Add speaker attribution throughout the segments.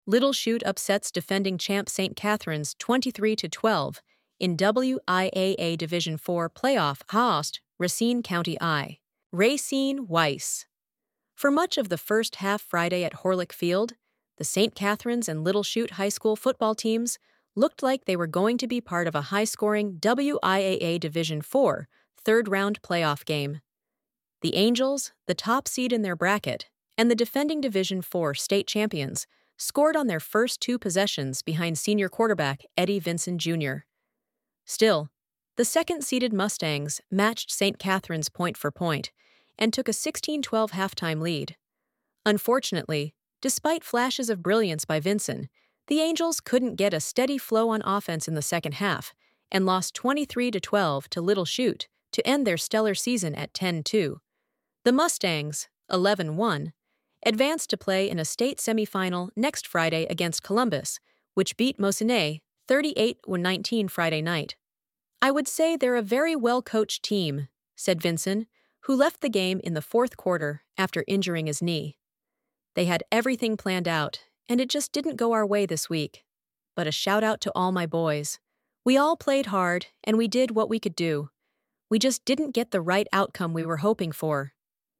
Speaker 1: Little Chute upsets defending champ St. Catharines 23-12 in WIAA Division 4 playoff host Racine County I. Racine Weiss. For much of the first half Friday at Horlick Field, the St. Catharines and Little Chute high school football teams looked like they were going to be part of a high-scoring WIAA Division 4 third-round playoff game. The Angels, the top seed in their bracket, and the defending Division 4 state champions, scored on their first two possessions behind senior quarterback Eddie Vinson Jr. Still, the second-seeded Mustangs matched St. Catharines point for point and took a 16-12 halftime lead. Unfortunately, despite flashes of brilliance by Vinson, the Angels couldn't get a steady flow on offense in the second half and lost 23-12 to Little Chute to end their stellar season at 10-2. The Mustangs, 11-1, advanced to play in a state semifinal next Friday against Columbus, which beat Mosinee 38-19 Friday night. "I would say they're a very well-coached team," said Vinson, who left the game in the fourth quarter after injuring his knee. "They had everything planned out, and it just didn't go our way this week. But a shout-out to all my boys. We all played hard, and we did what we could do. We just didn't get the right outcome we were hoping for."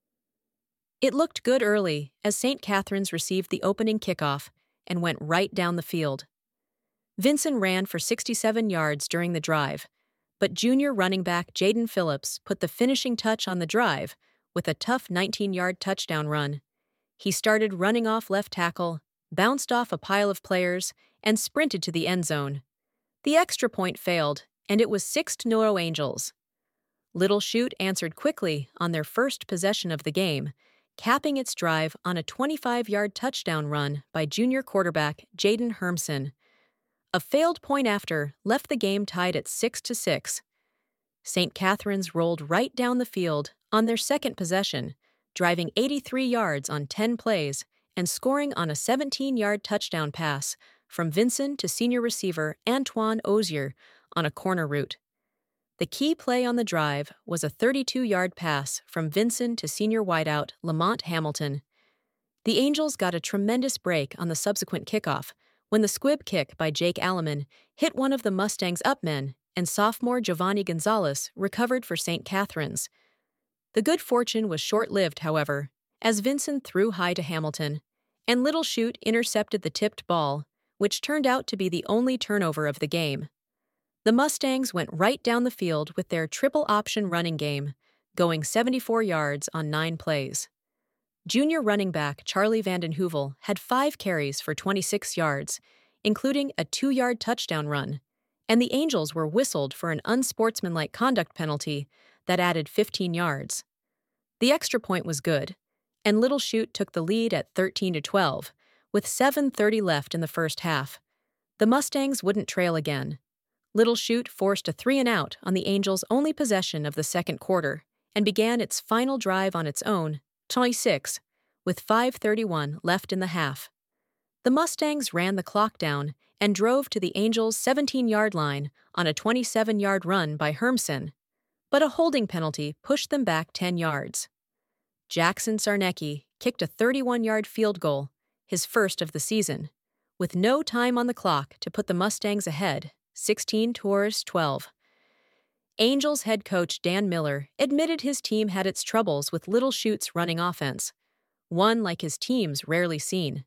Speaker 1: It looked good early as St. Catharines received the opening kickoff and went right down the field. Vinson ran for 67 yards during the drive, but junior running back Jaden Phillips put the finishing touch on the drive with a tough 19-yard touchdown run. He started running off left tackle, bounced off a pile of players, and sprinted to the end zone. The extra point failed, and it was 6-0 Angels. Little Chute answered quickly on their first possession of the game, capping its drive on a 25-yard touchdown run by junior quarterback Jaden Hermson. A failed point after left the game tied at 6-6. St. Catharines rolled right down the field on their second possession, driving 83 yards on 10 plays and scoring on a 17-yard touchdown pass from Vinson to senior receiver Antoine Ozier on a corner route. The key play on the drive was a 32-yard pass from Vinson to senior wideout Lamont Hamilton. The Angels got a tremendous break on the subsequent kickoff when the squib kick by Jake Alleman hit one of the Mustangs' up men and sophomore Giovanni Gonzalez recovered for St. Catharines. The good fortune was short-lived, however, as Vinson threw high to Hamilton, and Little Chute intercepted the tipped ball, which turned out to be the only turnover of the game. The Mustangs went right down the field with their triple-option running game, going 74 yards on 9 plays. Junior running back Charlie Vanden Heuvel had 5 carries for 26 yards, including a 2-yard touchdown run, and the Angels were whistled for an unsportsmanlike conduct penalty that added 15 yards. The extra point was good, and Little Chute took the lead at 13-12, with 7:30 left in the first half. The Mustangs wouldn't trail again. Little Chute forced a 3-and-out on the Angels' only possession of the second quarter and began its final drive on its own, 26, with 5:31 left in the half. The Mustangs ran the clock down and drove to the Angels' 17-yard line on a 27-yard run by Hermson, but a holding penalty pushed them back 10 yards. Jackson Sarnecki kicked a 31-yard field goal, his first of the season, with no time on the clock to put the Mustangs ahead, 16-12. Angels head coach Dan Miller admitted his team had its troubles with Little Chute's running offense, one like his team's rarely seen.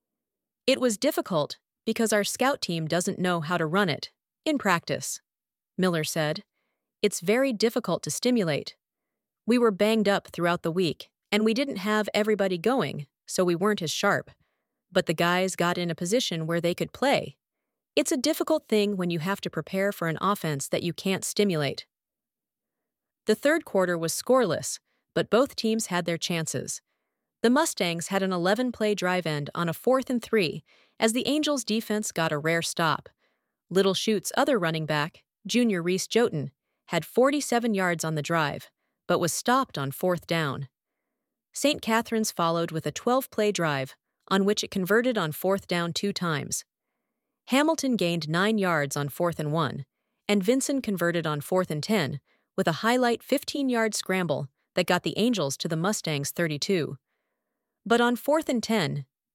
Speaker 1: "It was difficult because our scout team doesn't know how to run it, in practice," Miller said. "It's very difficult to stimulate. We were banged up throughout the week, and we didn't have everybody going, so we weren't as sharp. But the guys got in a position where they could play. It's a difficult thing when you have to prepare for an offense that you can't stimulate." The third quarter was scoreless, but both teams had their chances. The Mustangs had an 11-play drive end on a 4th and 3 as the Angels' defense got a rare stop. Little Chute's other running back, junior Reese Joten, had 47 yards on the drive, but was stopped on 4th down. St. Catharines followed with a 12-play drive, on which it converted on 4th down 2 times. Hamilton gained 9 yards on 4th and 1, and Vinson converted on 4th and 10 with a highlight 15-yard scramble that got the Angels to the Mustangs' 32. But on 4th and 10,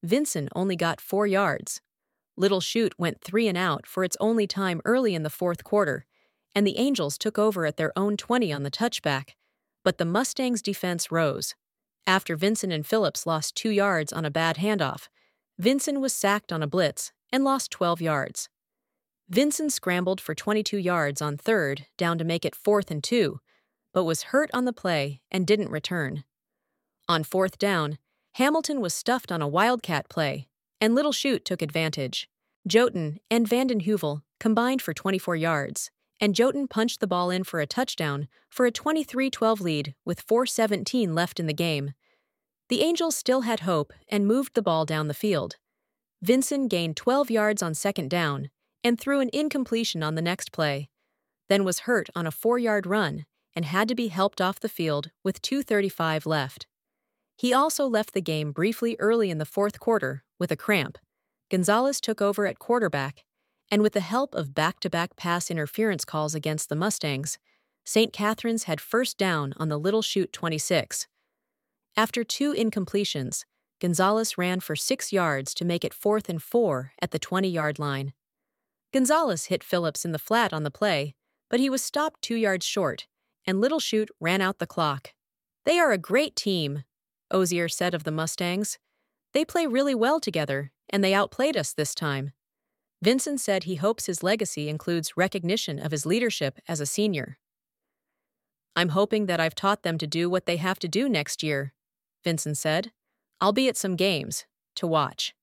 Speaker 1: Vinson only got 4 yards. Little Chute went 3 and out for its only time early in the fourth quarter, and the Angels took over at their own 20 on the touchback, but the Mustangs' defense rose. After Vinson and Phillips lost 2 yards on a bad handoff, Vinson was sacked on a blitz and lost 12 yards. Vinson scrambled for 22 yards on third down to make it 4th and 2, but was hurt on the play and didn't return. On 4th down, Hamilton was stuffed on a wildcat play, and Little Chute took advantage. Jotun and Vanden Heuvel combined for 24 yards, and Jotun punched the ball in for a touchdown for a 23-12 lead with 4:17 left in the game. The Angels still had hope and moved the ball down the field. Vinson gained 12 yards on 2nd down and threw an incompletion on the next play, then was hurt on a 4-yard run and had to be helped off the field with 2:35 left. He also left the game briefly early in the fourth quarter with a cramp. Gonzalez took over at quarterback, and with the help of back-to-back pass interference calls against the Mustangs, St. Catharines had first down on the Little Chute 26. After 2 incompletions, Gonzalez ran for 6 yards to make it 4th and 4 at the 20-yard line. Gonzalez hit Phillips in the flat on the play, but he was stopped 2 yards short, and Little Chute ran out the clock. "They are a great team," Ozier said of the Mustangs. "They play really well together, and they outplayed us this time." Vinson said he hopes his legacy includes recognition of his leadership as a senior. "I'm hoping that I've taught them to do what they have to do next year," Vinson said. "I'll be at some games to watch."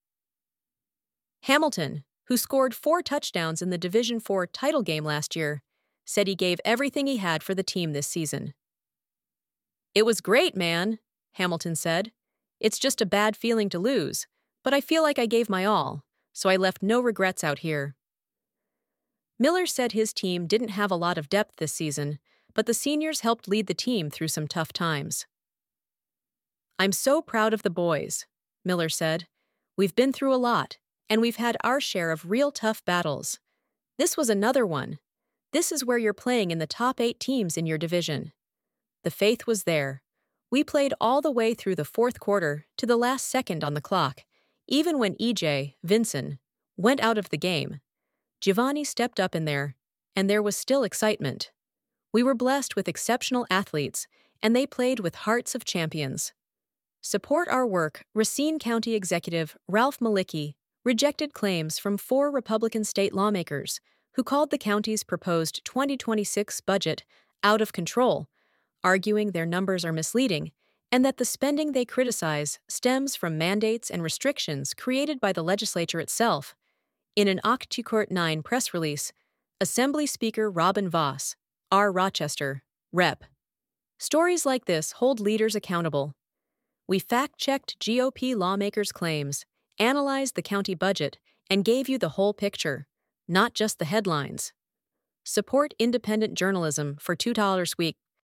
Speaker 1: Hamilton, who scored 4 touchdowns in the Division IV title game last year, said he gave everything he had for the team this season. "It was great, man," Hamilton said. "It's just a bad feeling to lose, but I feel like I gave my all, so I left no regrets out here." Miller said his team didn't have a lot of depth this season, but the seniors helped lead the team through some tough times. "I'm so proud of the boys," Miller said. "We've been through a lot, and we've had our share of real tough battles. This was another one. This is where you're playing in the top 8 teams in your division." The faith was there. "We played all the way through the fourth quarter to the last second on the clock, even when E.J. Vinson went out of the game. Giovanni stepped up in there, and there was still excitement. We were blessed with exceptional athletes, and they played with hearts of champions." Support our work, Racine County Executive Ralph Malicki rejected claims from 4 Republican state lawmakers who called the county's proposed 2026 budget out of control, arguing their numbers are misleading and that the spending they criticize stems from mandates and restrictions created by the legislature itself. In an Octucourt 9 press release, Assembly Speaker Robin Voss, R. Rochester, Rep. "Stories like this hold leaders accountable. We fact-checked GOP lawmakers' claims, analyzed the county budget, and gave you the whole picture, not just the headlines. Support independent journalism for $2 a week.